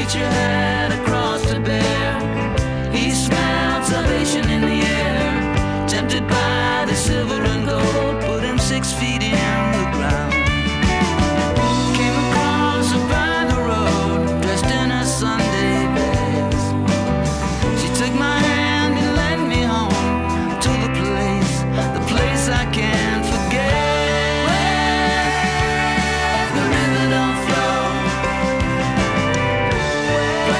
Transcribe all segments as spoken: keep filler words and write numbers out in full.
preacher had a cross to bear. He smelled salvation in the air. Tempted by the silver and gold, put him six feet in the ground. Came across her by the road, dressed in her Sunday best. She took my hand and led me home to the place, the place I can't forget. Where the river don't flow,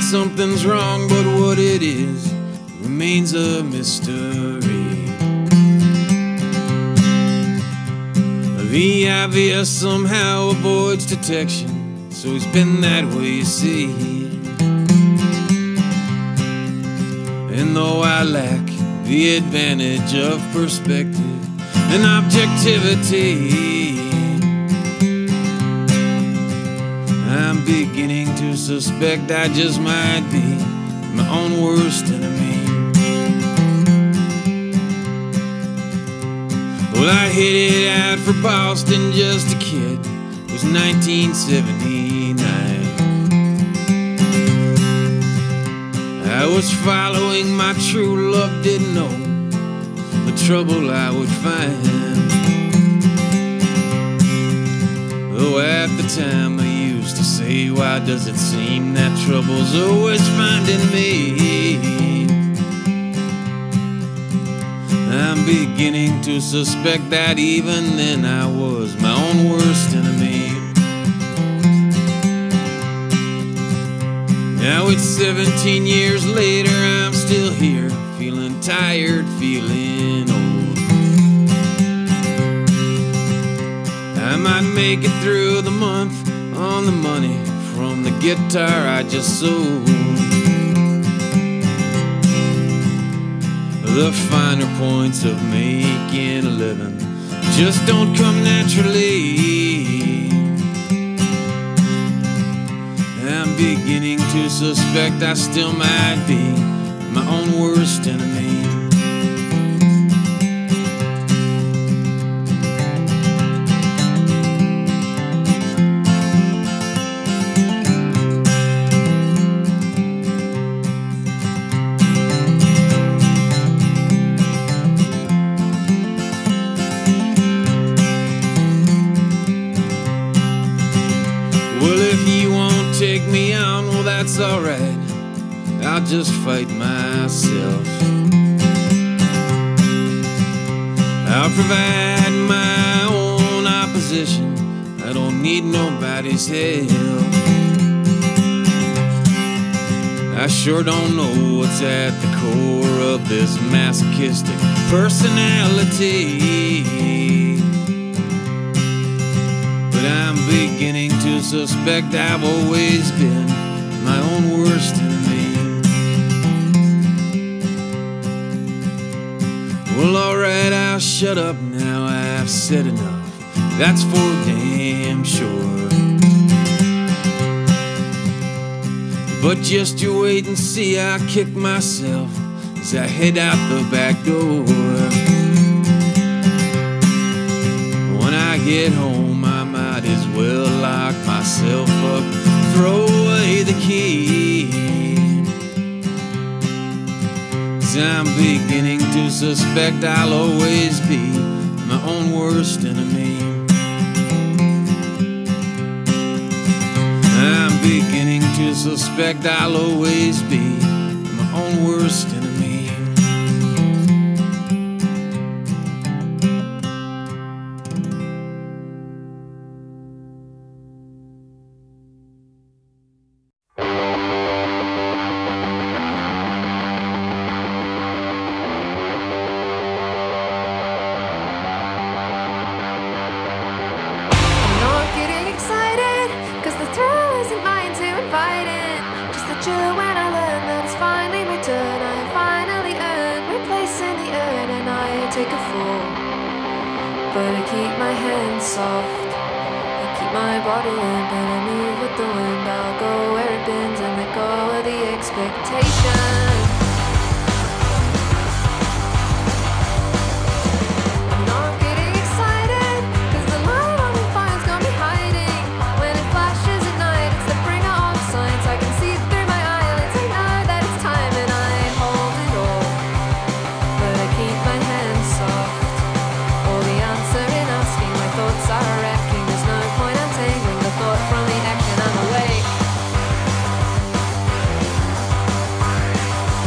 that something's wrong, but what it is remains a mystery. The obvious somehow avoids detection, so it's been that way, you see. And though I lack the advantage of perspective and objectivity, I'm beginning to suspect I just might be my own worst enemy. Well, I headed out for Boston just a kid. It was nineteen seventy-nine. I was following my true love, didn't know the trouble I would find. Though at the time I used to say, why does it seem that trouble's always finding me? I'm beginning to suspect that even then I was my own worst enemy. Now it's seventeen years later, I'm still here, feeling tired, feeling old. I might make it through the month on the money from the guitar I just sold. The finer points of making a living just don't come naturally. I'm beginning to suspect I still might be my own worst enemy. Take me on, well that's alright, I'll just fight myself. I'll provide my own opposition, I don't need nobody's help. I sure don't know what's at the core of this masochistic personality, but I'm beginning to suspect I've always been my own worst enemy. Well, alright, I'll shut up now, I've said enough, that's for damn sure. But just you wait and see, I'll kick myself as I head out the back door. When I get home, I might as well lock myself up, throw away the key. 'Cause I'm beginning to suspect I'll always be my own worst enemy. I'm beginning to suspect I'll always be my own worst enemy. Take a fall, but I keep my hands soft, I keep my body limp, and I move with the wind. I'll go where it bends and let go of the expectation. I'm not getting excited, 'cause the light on the fire's got me hiding. When it flashes at night, it's the bringer of signs. I can see through my eyelids, I know that it's time, and I hold it all, but I keep my hands soft. All the answer in asking, my thoughts are wrecking. There's no point untangling the thought from the action. I'm awake.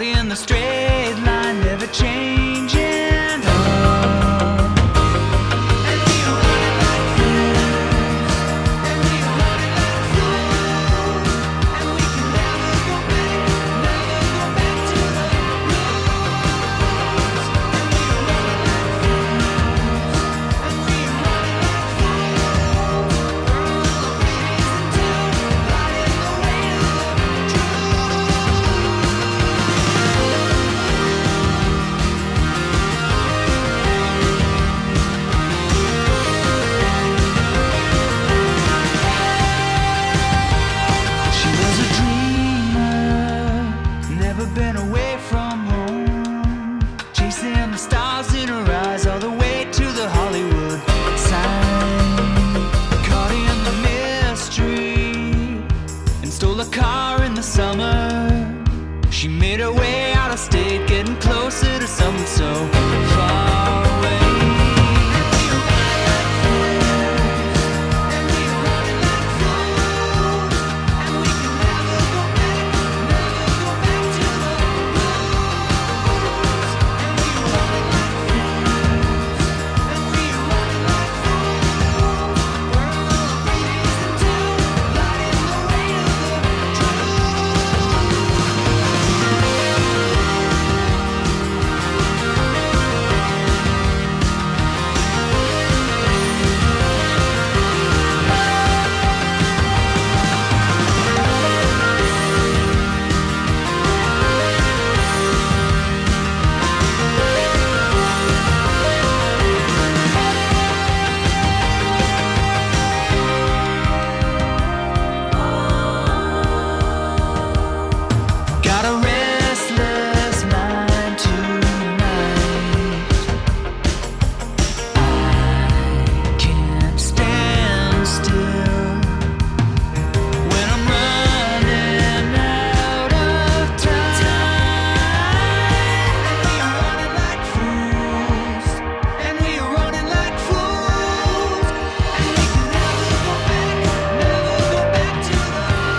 caught in the straight line, never changing. Oh. And we are running like fools, and we are running like fools, and we can never go back, never go back to the rules. And we are running like fools, and we are running like fools, burn the bridges until light in the way of the truth. She was a dreamer, never been away from home, chasing the stars in her eyes all the way to the Hollywood sign. Caught in the mystery and stole a car in the summer. She made her way out of state, getting closer to something so far away. And we are running like fools, and we are running like fools, and we can never go back, never go back to the rules. And we are running like fools, and we are running like fools, burn the bridges until light in the way of the truth. Got a restless mind tonight. I can't stand still when I'm running out of time. And we are running like fools, and we are running like fools, and we can never go back, never go back to the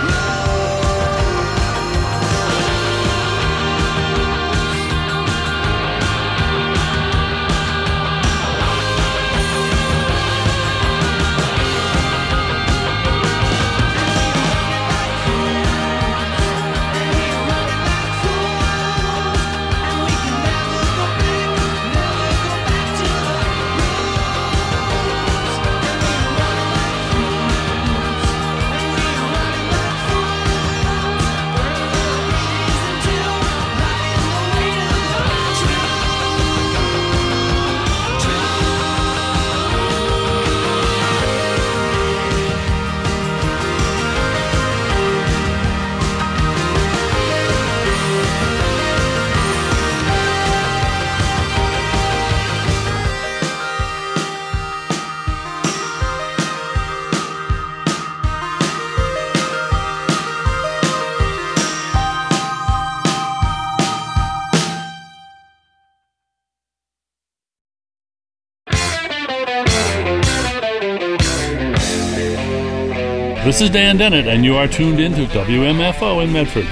This is Dan Dennett, and you are tuned in to W M F O in Medford.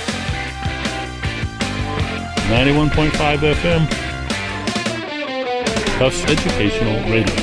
ninety-one point five F M, Tufts Educational Radio.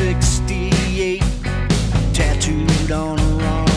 sixty-eight tattooed on her arm.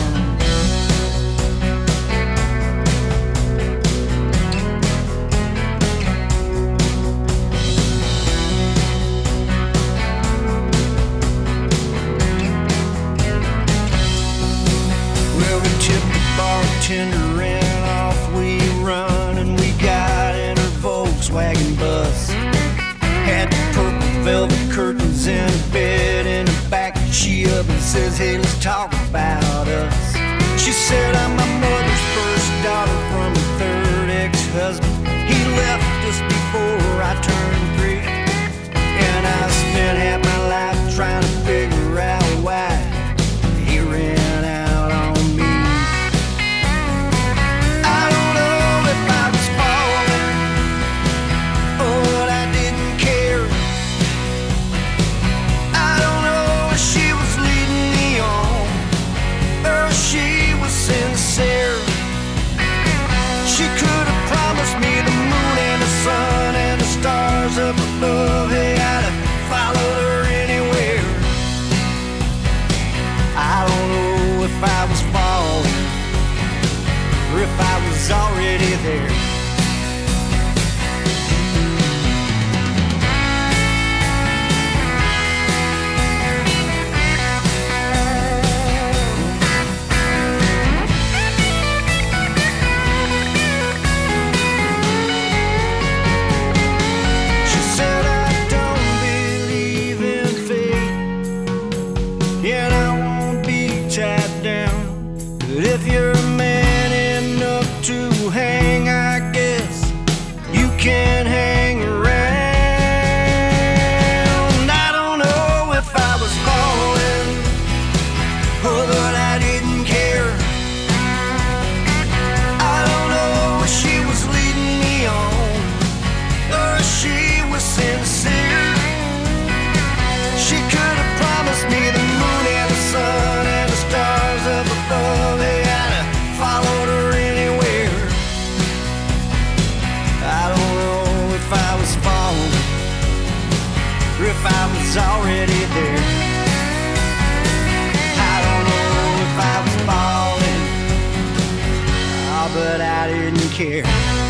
Well, we tipped the bartender and off we run, and we got in her Volkswagen bus. Had purple velvet curtains and a bed in the back. She up and says, hey, let's talk about us. She said, I'm my mother's first daughter from a third ex-husband. He left us before I turned three, and I spent half my life trying to figure out why he ran out on me. I don't know if I was falling or what I didn't care. I don't know if she was leading me on or if she was sincere. She could have promised me the moon and the sun and the stars up above. Hey, I'd have followed her anywhere. I don't know if I was falling or if I was already there. She said, I don't believe in fate, and I won't be tied down. But if you're a man enough to hang, I guess you can hang around. I don't know if I was falling or that I didn't care. I don't know if she was leading me on or if she was sincere. She could have promised me the moon and the sun and the stars up above. Hey, I'd have followed her anywhere. I don't know if I was falling or if I was already there. I don't know if I was falling, oh, but I didn't care.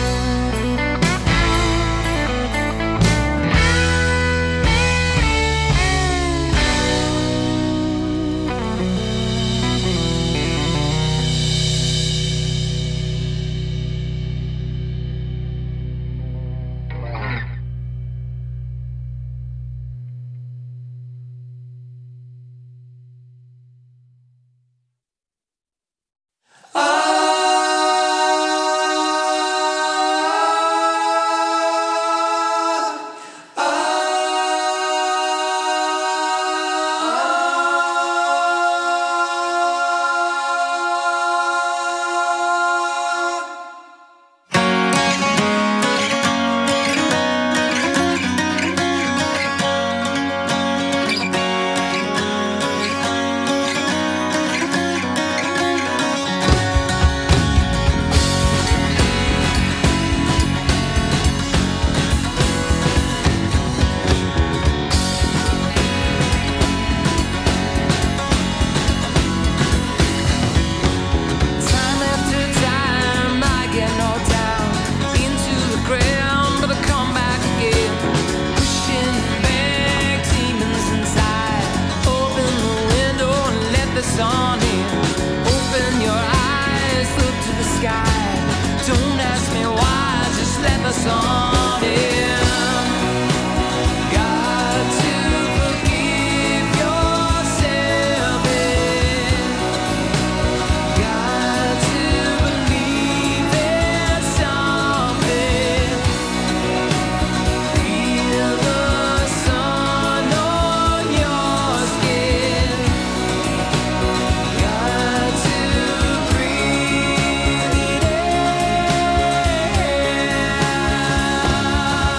Time after time, I get knocked down into the ground, but I come back again, pushing back demons inside. Open the window and let the sun in. Open your eyes, look to the sky. Don't ask me why, just let the sun in. Got to forgive yourself. Got to believe there's something. Feel the sun on your skin. Got to breathe it in.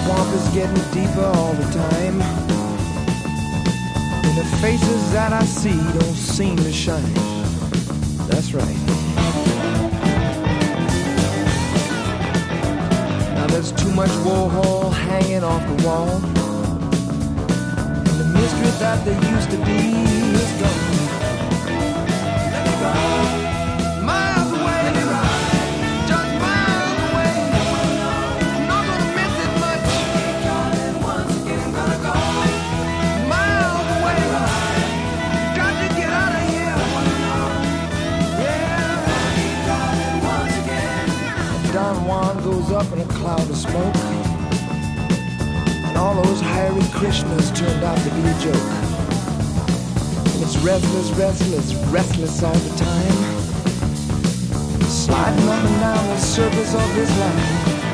swamp is getting deeper all the time, and the faces that I see don't seem to shine. That's right. Now there's too much Warhol hanging off the wall, and the mystery that there used to be is gone. Let me go. Miles away, just miles away. I'm not gonna miss it much. Once again, gonna go miles away. Got to get out of here. Yeah. Once again. Don Juan goes up in a cloud of smoke, and all those Hare Krishnas turned out to be a joke. It's restless, restless, restless all the time, sliding up and down the surface of this life.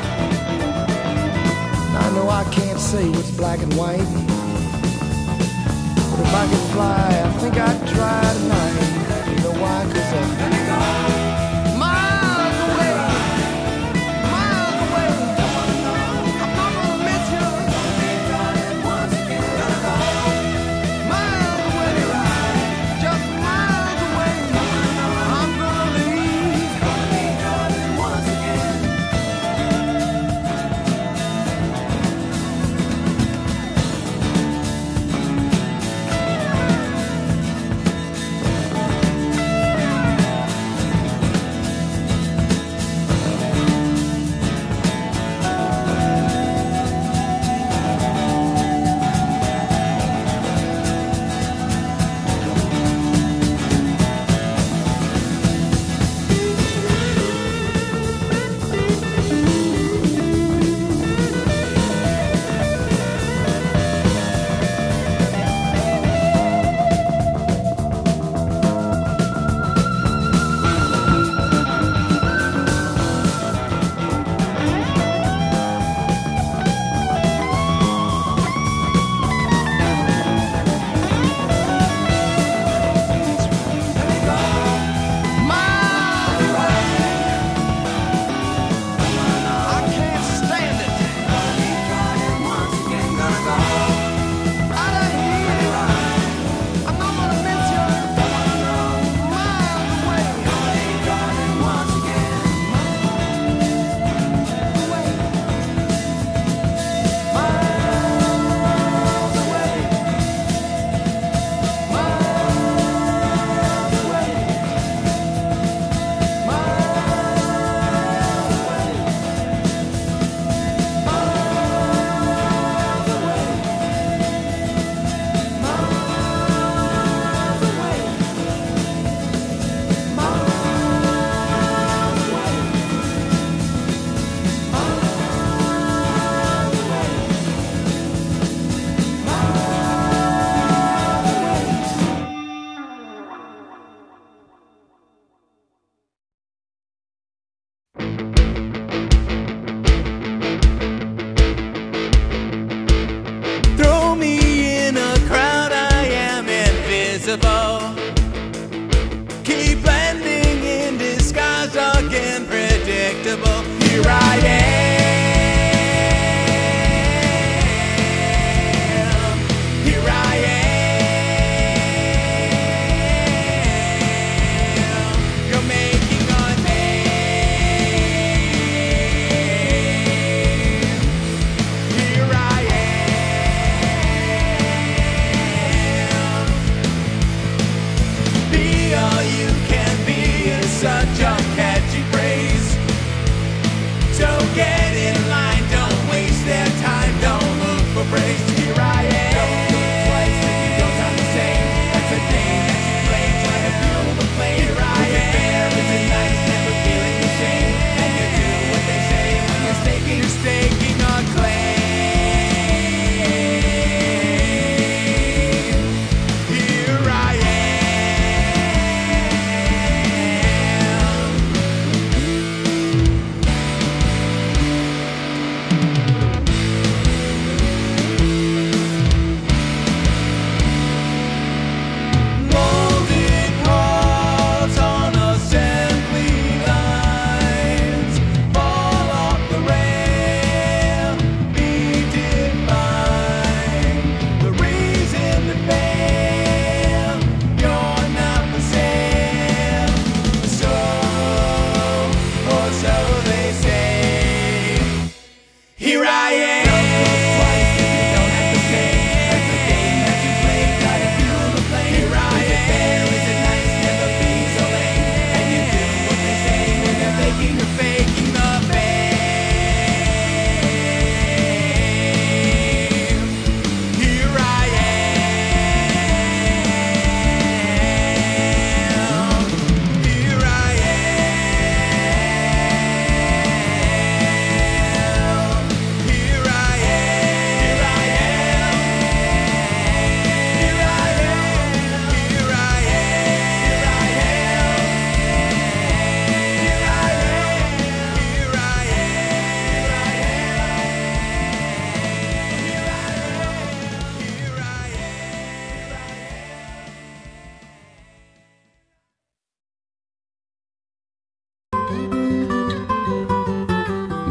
I know I can't say what's black and white, but if I could fly, I think I'd try tonight. You know why? 'Cause I'm gonna go miles away, miles away. I'm not gonna miss you. Once again, gonna go miles away. Just miles away. I'm gonna leave. Once again. Keep blending in disguise, dark and predictable. Here I am. Here I am. You're making a name. Here I am. Be all you can be is such a catchy phrase. So get in line, don't waste their time, don't look for praise. Here I am. Don't look twice if you don't sound the same. That's a game that you play, try to fuel the flame. Here I am. Is it fair, is it nice, never feeling the shame? And you do what they say when you're staking, you're staking a claim. Here I am.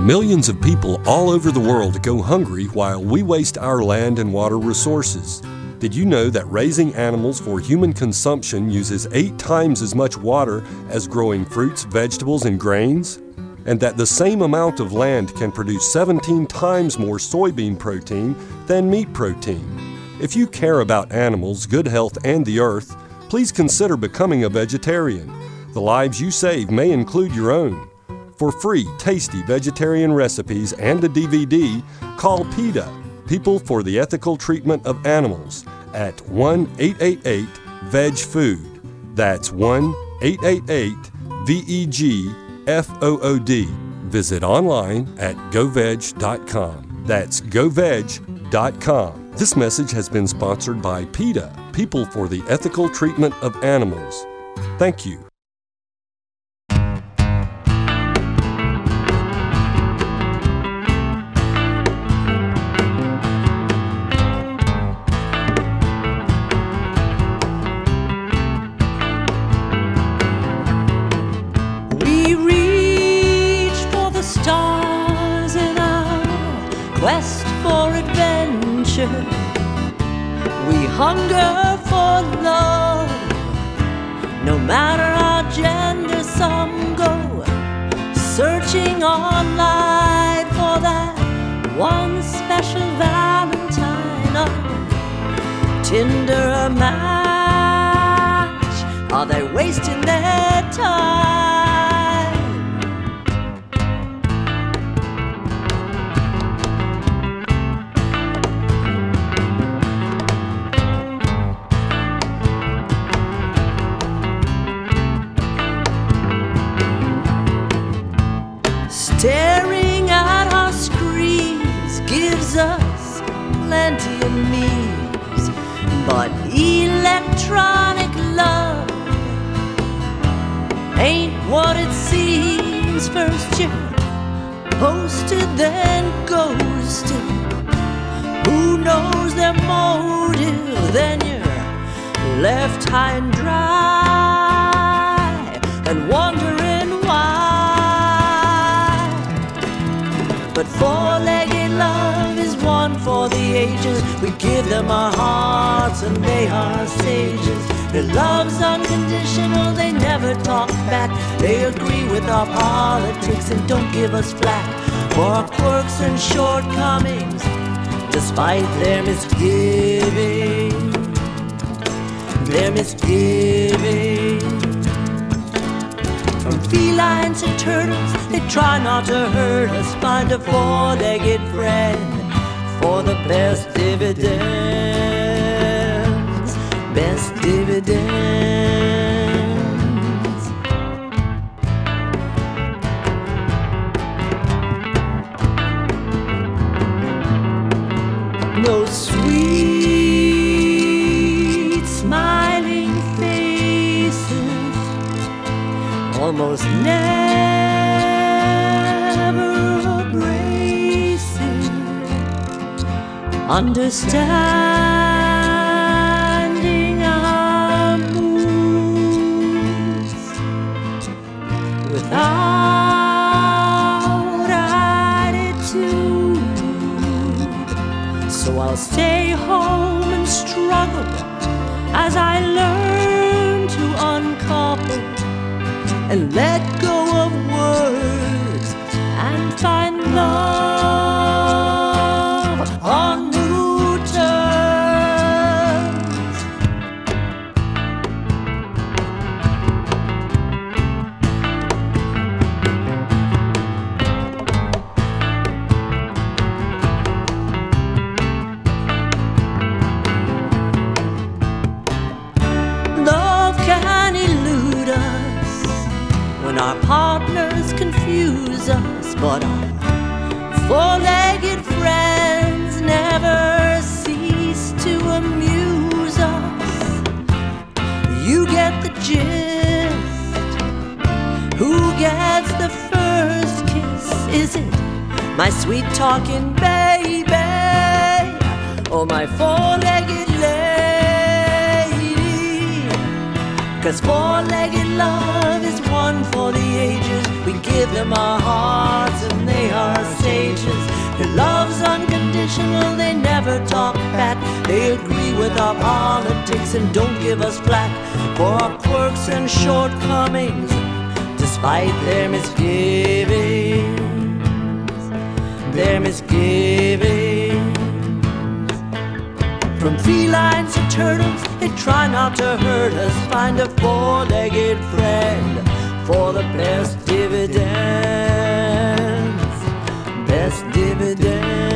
Millions of people all over the world go hungry while we waste our land and water resources. Did you know that raising animals for human consumption uses eight times as much water as growing fruits, vegetables, and grains? And that the same amount of land can produce seventeen times more soybean protein than meat protein? If you care about animals, good health, and the earth, please consider becoming a vegetarian. The lives you save may include your own. For free, tasty vegetarian recipes and a D V D, call PETA, People for the Ethical Treatment of Animals, at one eight eight eight veg food. That's one eight eight eight V E G F O O D. Visit online at go veg dot com. That's go veg dot com. This message has been sponsored by PETA, People for the Ethical Treatment of Animals. Thank you. Quest for adventure, we hunger for love. No matter our gender, some go searching online for that one special Valentine. A Tinder match, are they wasting their time? Staring at our screens gives us plenty of needs, but electronic love ain't what it seems. First you're posted, then ghosted. Who knows their motive? Then you're left high and dry and wondering why. But four-legged love is one for the ages. We give them our hearts and they are sages. Their love's unconditional, they never talk back. They agree with our politics and don't give us flack for our quirks and shortcomings, despite their misgiving, their misgiving. From felines and turtles, they try not to hurt us. Find a four-legged friend for the best dividends, best dividends. No sweet smiling faces, almost never abrasive, understanding our moods without attitude. So I'll stay home and struggle as I learn to uncouple and let go of words and find love on new terms. Love can elude us when our partners confuse us, but our four-legged friends never cease to amuse us. You get the gist. Who gets the first kiss? Is it my sweet talking baby or my four-legged lady? 'Cause four-legged love is one for the ages. We give them our hearts and they are no, they never talk back. They agree with our politics and don't give us flack for our quirks and shortcomings, despite their misgivings, their misgivings. From felines to turtles, they try not to hurt us. Find a four-legged friend for the best dividends, best dividends.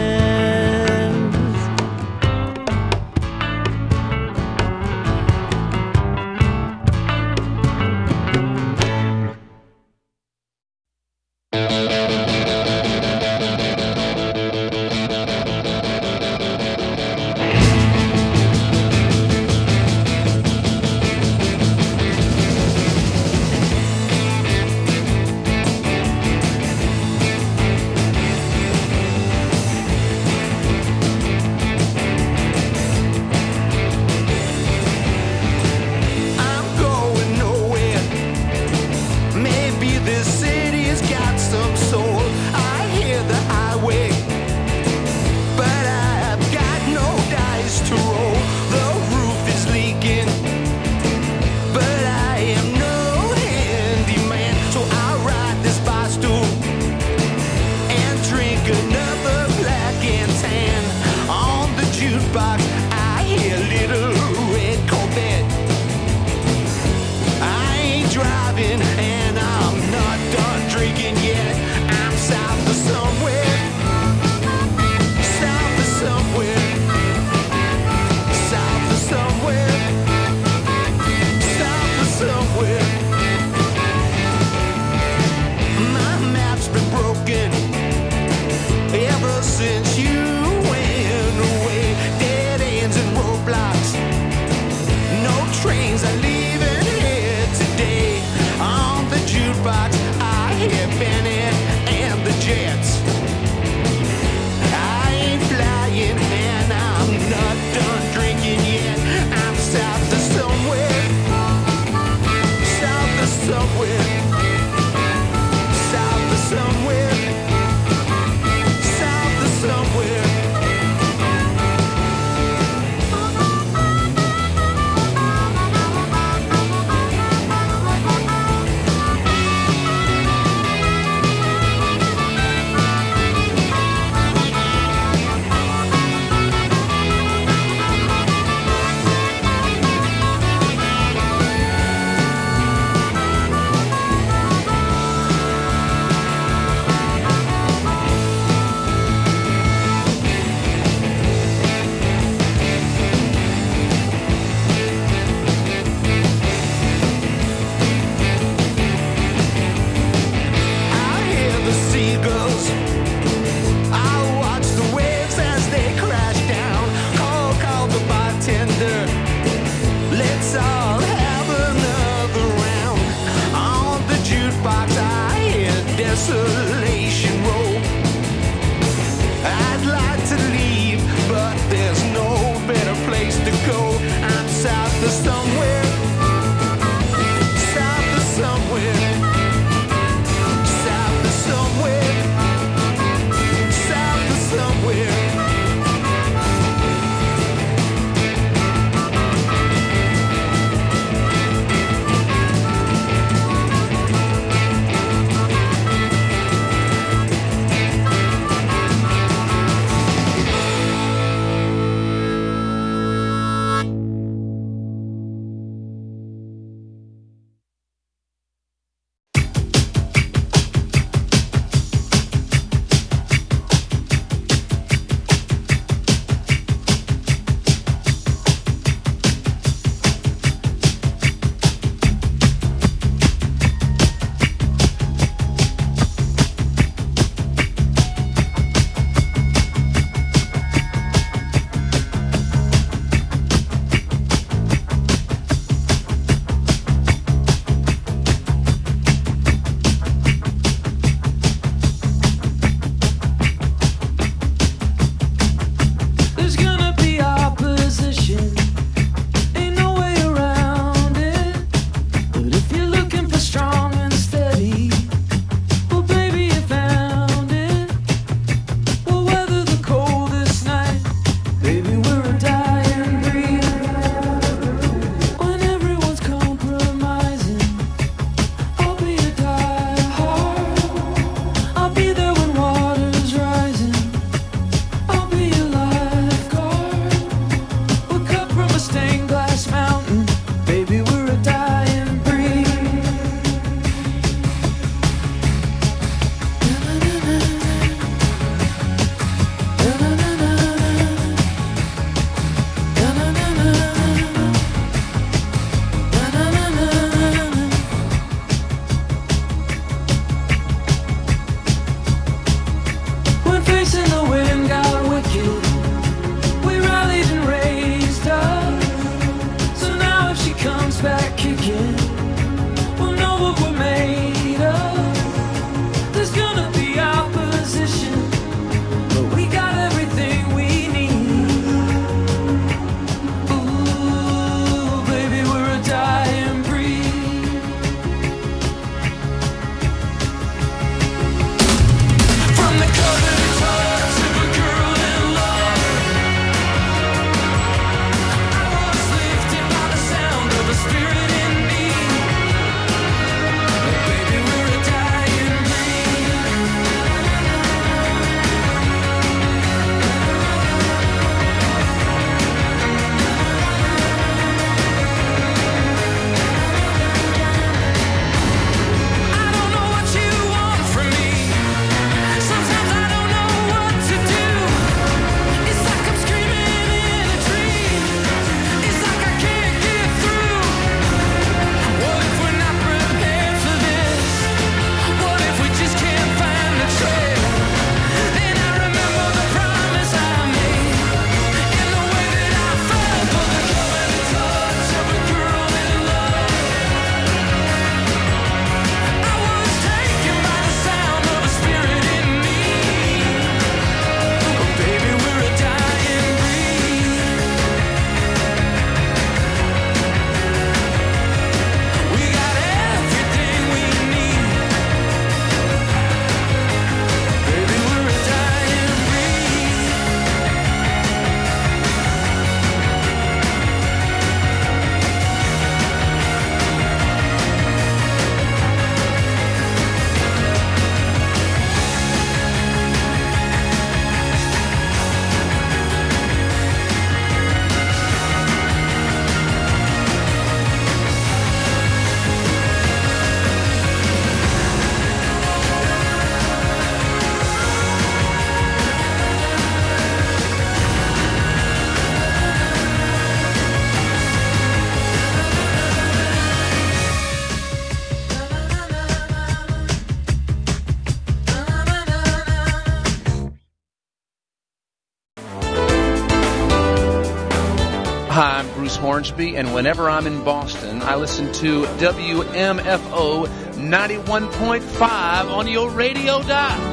Hi, I'm Bruce Hornsby, and whenever I'm in Boston, I listen to W M F O ninety-one point five on your radio dial.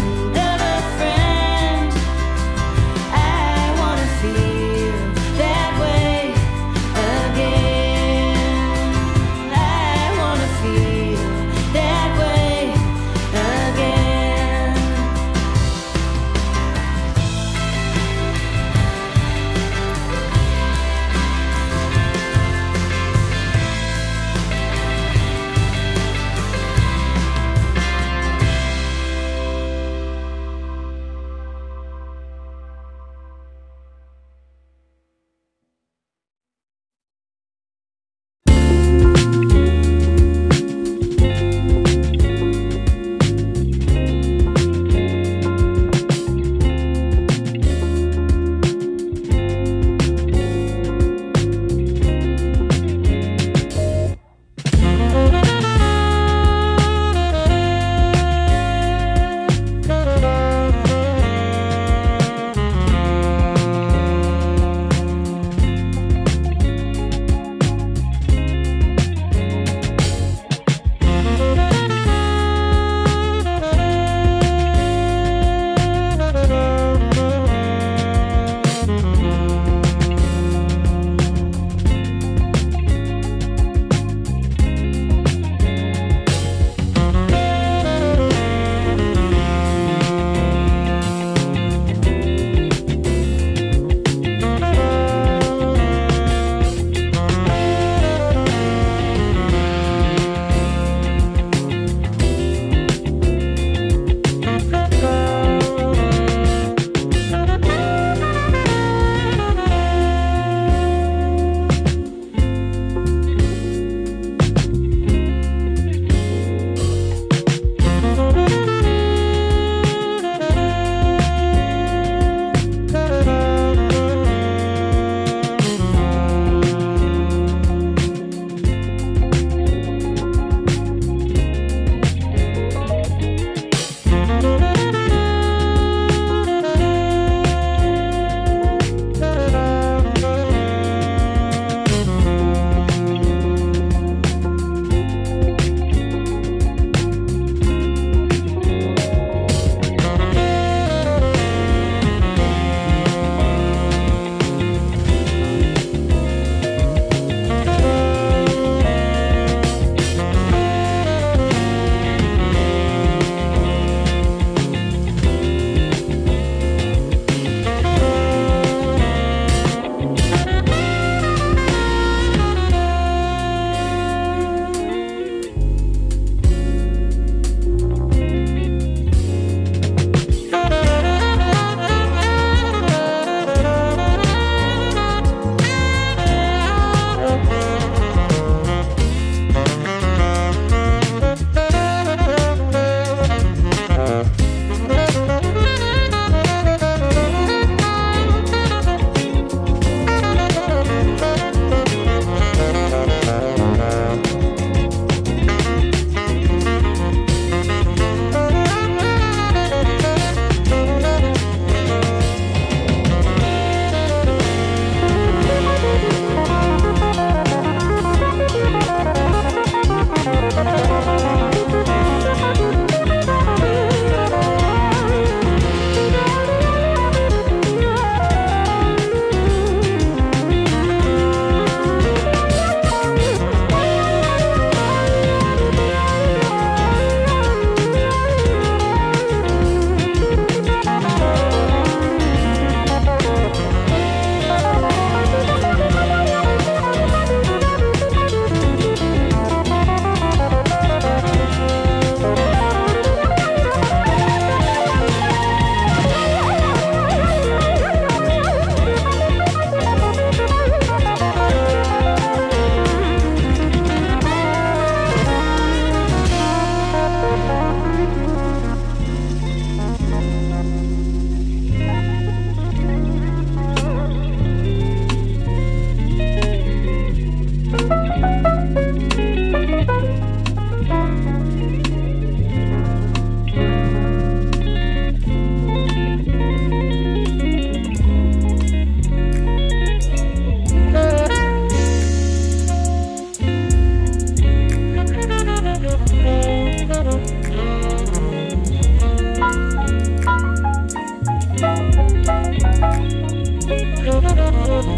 That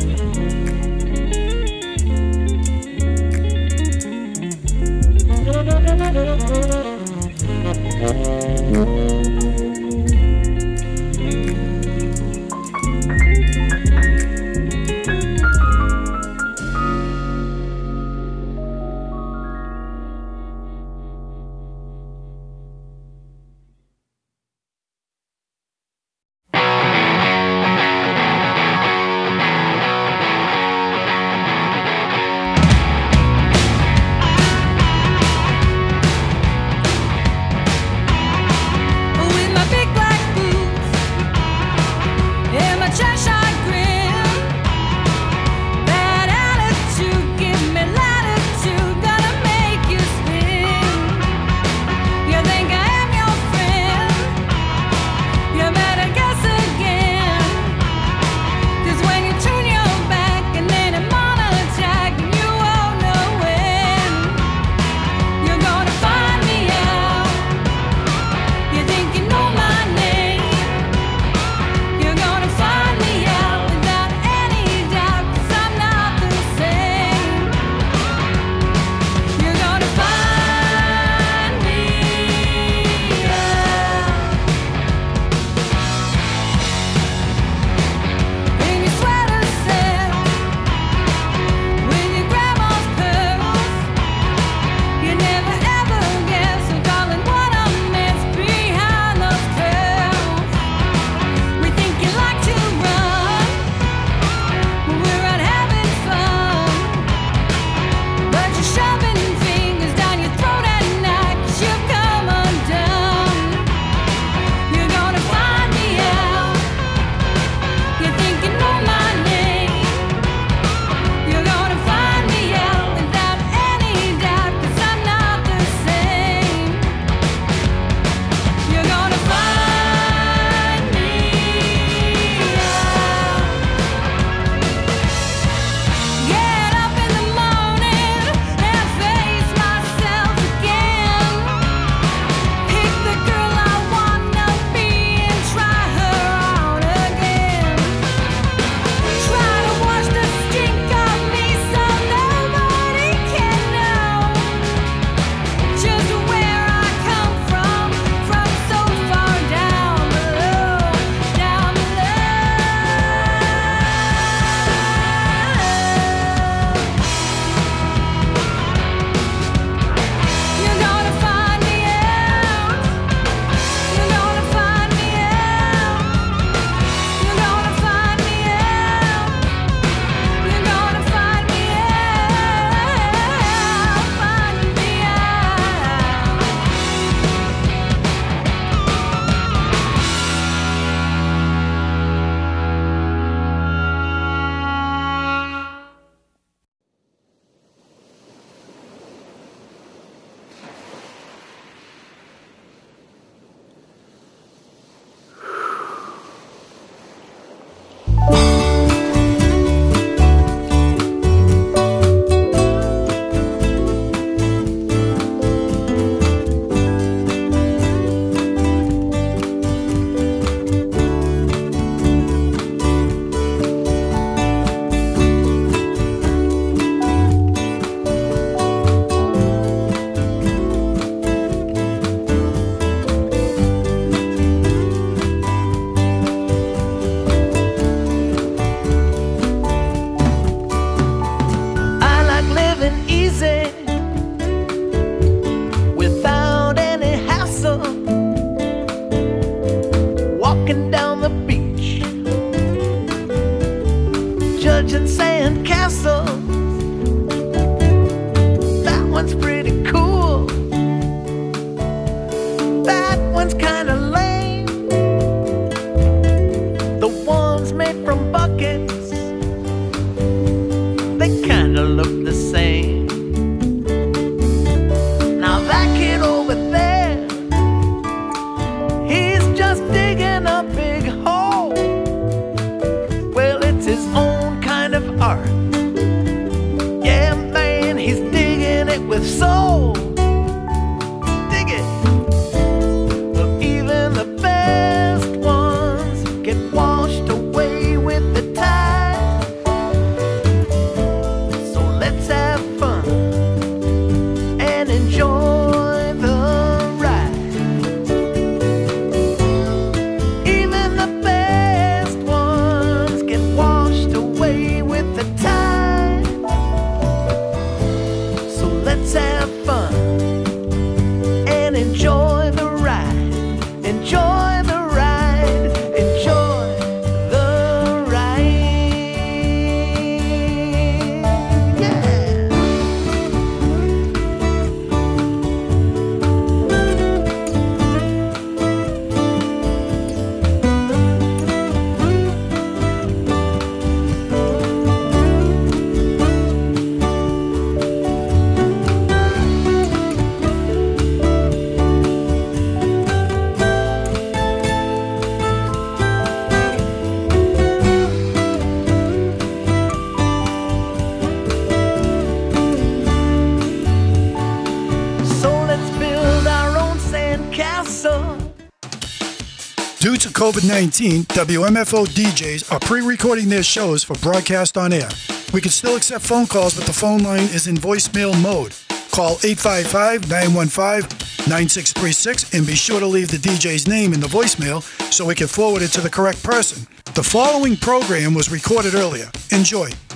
judging sand castles. That one's pretty cool. That one's kinda lame. The ones made from buckets, they kinda look the same. Now that kid over there, he's just digging a big hole. Well, it's his own kind of art. Yeah, man, he's digging it with soul. Dig it. Well, even the best ones get washed away with the tide. COVID nineteen, W M F O D Js are pre-recording their shows for broadcast on air. We can still accept phone calls, but the phone line is in voicemail mode. Call eight five five, nine one five, nine six three six and be sure to leave the D J's name in the voicemail so we can forward it to the correct person. The following program was recorded earlier. Enjoy.